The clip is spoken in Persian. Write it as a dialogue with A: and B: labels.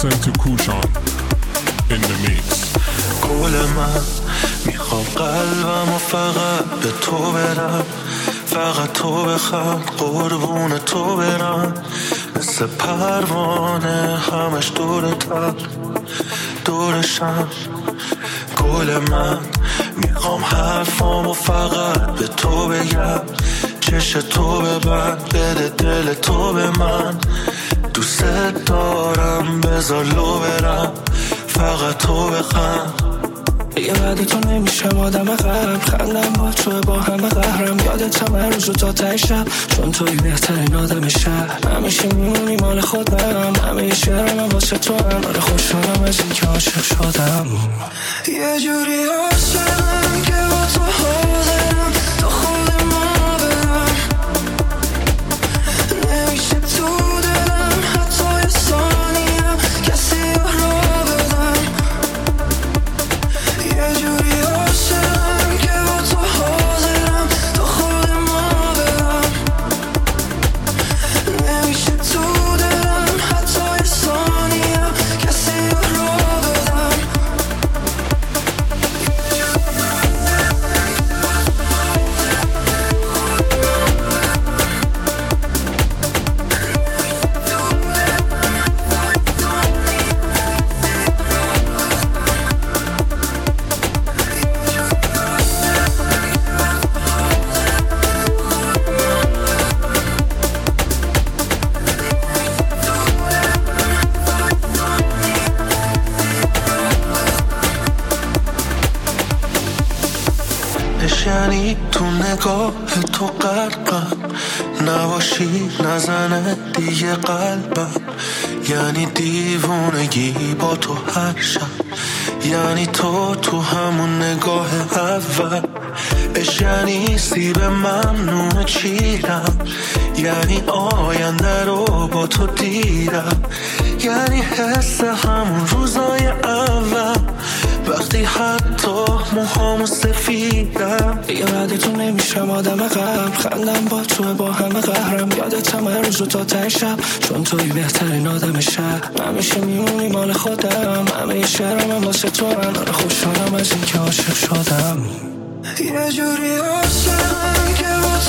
A: listen to Kushan in the mix.
B: گل من میخوام قلبم و فقط به تو بدم، فقط تو بخوام قربون تو برم، مثل پروانه همش دورتم دورشم. گل من میخوام حرفامو فقط به تو بگم، چش تو ببند بده دل تو به من، دوست دارم بذار لو برم، فقط تو بخند.
C: یه بعد تو نمیشم آدم قبل، خندم با تو با همه قهرم، یادتم هر روز و تا ته شب، چون توی بهترین آدم شهر، همیشه میمونی مال خودم، همه شعرم واسه تو هم، آره خوشحالم از این که عاشق شدم. یه جوری عاشقم که با تو حاضرم تا خود ما برم، نمیشه تو دلم حتی یه ثانیم کسی را بدم. یه جوری عاشقم که با تو حاضرم تا خود ما برم، نمیشه تو دلم حتی یه ثانیم کسی را بدم.
B: یعنی تو نگاه تو غرقم، نباشی نزنه دیگه قلبم، یعنی دیوونگی با تو هر شب، یعنی تو همون نگاه اول، یعنی سیب ممنوع چیرم، یعنی آینده رو با تو دیدم، یعنی حس همون روزای اول، وقتی حتی موهامو سفیدم.
C: دیگه بعد تو نمیشم آدم قبل، خندم با تو با همه قهرم، یادتم هر روز و تا ته شب، چون توی بهترین آدم شهر، همیشه میمونی مال خودم، همه شعرم واسه تو هم، آره خوشحالم از این که عاشق شدم. یه جوری عاشقم که با